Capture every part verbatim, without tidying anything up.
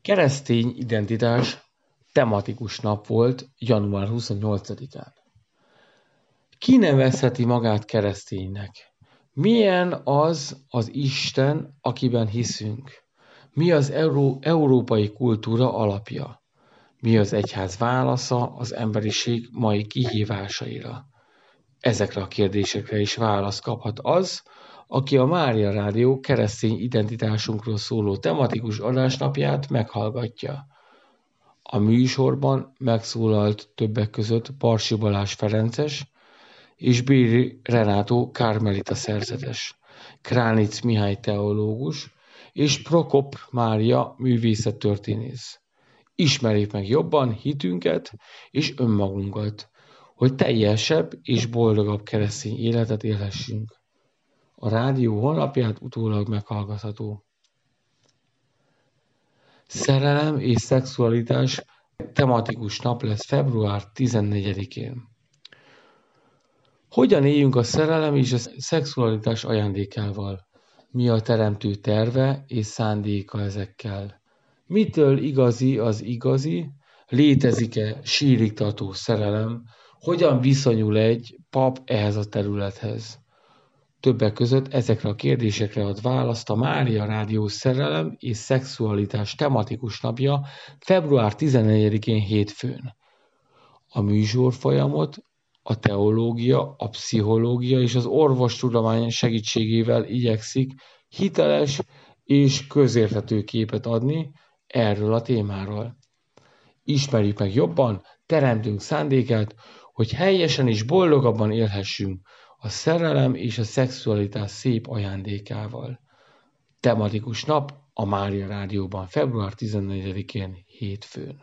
Keresztény identitás tematikus nap volt január huszonnyolcadikán. Ki nevezheti magát kereszténynek? Milyen az az Isten, akiben hiszünk? Mi az euró- európai kultúra alapja? Mi az egyház válasza az emberiség mai kihívásaira? Ezekre a kérdésekre is választ kaphat az, aki a Mária Rádió keresztény identitásunkról szóló tematikus adásnapját meghallgatja. A műsorban megszólalt többek között Parsi Balázs ferences és Béri Renátó kármelita szerzetes, Kránic Mihály teológus és Prokop Mária művészettörténész. Ismerjék meg jobban hitünket és önmagunkat, hogy teljesebb és boldogabb keresztény életet élhessünk. A rádió honlapját utólag meghallgatható. Szerelem és szexualitás tematikus nap lesz február tizennegyedikén. Hogyan éljünk a szerelem és a szexualitás ajándékával? Mi a teremtő terve és szándéka ezekkel? Mitől igazi az igazi? Létezik-e sírig tartó szerelem? Hogyan viszonyul egy pap ehhez a területhez? Többek között ezekre a kérdésekre ad választ a Mária Rádió szerelem és szexualitás tematikus napja február tizennegyedikén hétfőn. A műsorfolyamot a teológia, a pszichológia és az orvostudomány segítségével igyekszik hiteles és közérthető képet adni erről a témáról. Ismerjük meg jobban teremtünk szándékát, hogy helyesen és boldogabban élhessünk a szerelem és a szexualitás szép ajándékával. Tematikus nap a Mária Rádióban február tizennegyedikén hétfőn.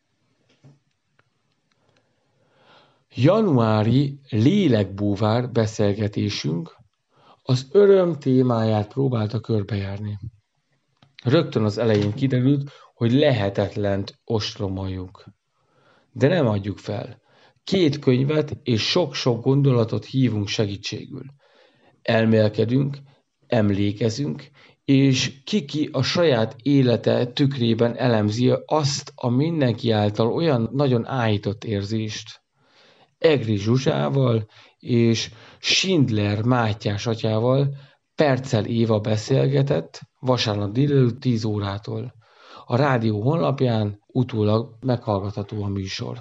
Januári lélekbúvár beszélgetésünk az öröm témáját próbálta körbejárni. Rögtön az elején kiderült, hogy lehetetlent ostromoljuk. De nem adjuk fel. Két könyvet és sok-sok gondolatot hívunk segítségül. Elmélkedünk, emlékezünk, és kiki a saját élete tükrében elemzi azt a mindenki által olyan nagyon áhított érzést. Egri Zsuzsával és Schindler Mátyás atyával Perccel Éva beszélgetett vasárnap délelőtt tíz órától. A rádió honlapján utólag meghallgatható a műsor.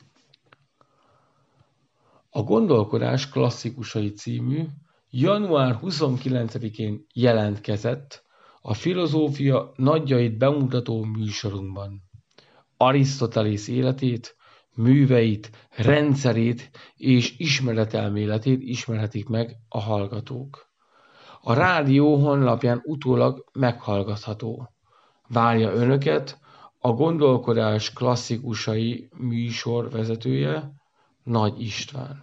A Gondolkodás klasszikusai című január huszonkilencedikén jelentkezett a filozófia nagyjait bemutató műsorunkban. Arisztotelész életét, műveit, rendszerét és ismeretelméletét ismerhetik meg a hallgatók. A rádió honlapján utólag meghallgatható. Várja önöket a Gondolkodás klasszikusai műsor vezetője, Nagy István.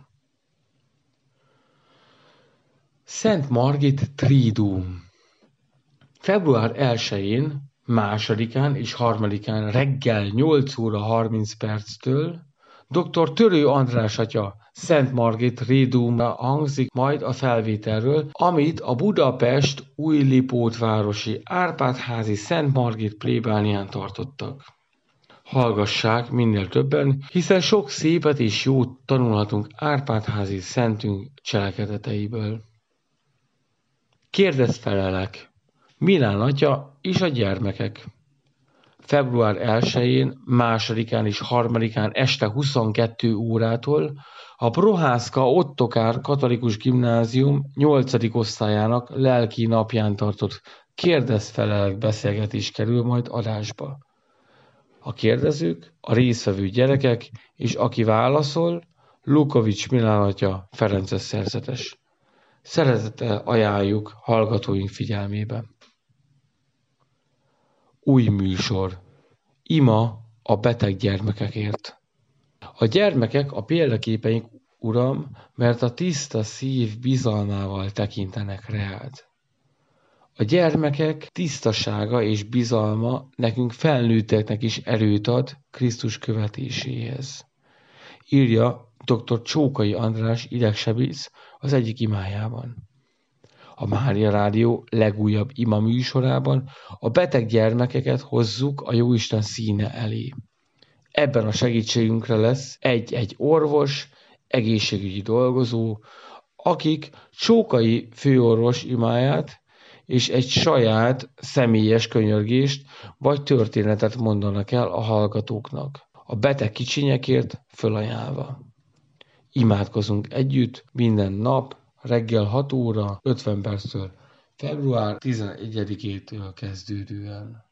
Szent Margit Triduum. február elsején, másodikán és harmadikán reggel nyolc óra harminc perctől dr. Törő András atya Szent Margit Triduumra hangzik majd a felvételről, amit a Budapest Újlipótvárosi Árpád-házi Szent Margit plébánián tartottak. Hallgassák minél többen, hiszen sok szépet és jót tanulhatunk Árpád-házi szentünk cselekedeteiből. Kérdezfelelek. Milán atya és a gyermekek. február elsején, másodikán és harmadikán este huszonkettő órától a Prohászka Ottokár Katolikus Gimnázium nyolcadik osztályának lelki napján tartott kérdezfelelek beszélgetés kerül majd adásba. A kérdezők, a résztvevő gyerekek, és aki válaszol, Lukovics Milán atya ferences szerzetes. Szeretettel ajánljuk hallgatóink figyelmébe. Új műsor. Ima a beteg gyermekekért. A gyermekek a példaképeink, Uram, mert a tiszta szív bizalmával tekintenek reád. A gyermekek tisztasága és bizalma nekünk felnőtteknek is erőt ad Krisztus követéséhez. Írja dr. Csókai András idegsebész az egyik imájában. A Mária Rádió legújabb ima műsorában a beteg gyermekeket hozzuk a Jóisten színe elé. Ebben a segítségünkre lesz egy-egy orvos, egészségügyi dolgozó, akik Csókai főorvos imáját és egy saját személyes könyörgést vagy történetet mondanak el a hallgatóknak, a beteg kicsinyekért fölajánlva. Imádkozunk együtt minden nap, reggel hat óra ötven perctől, február tizenegyedikétől kezdődően.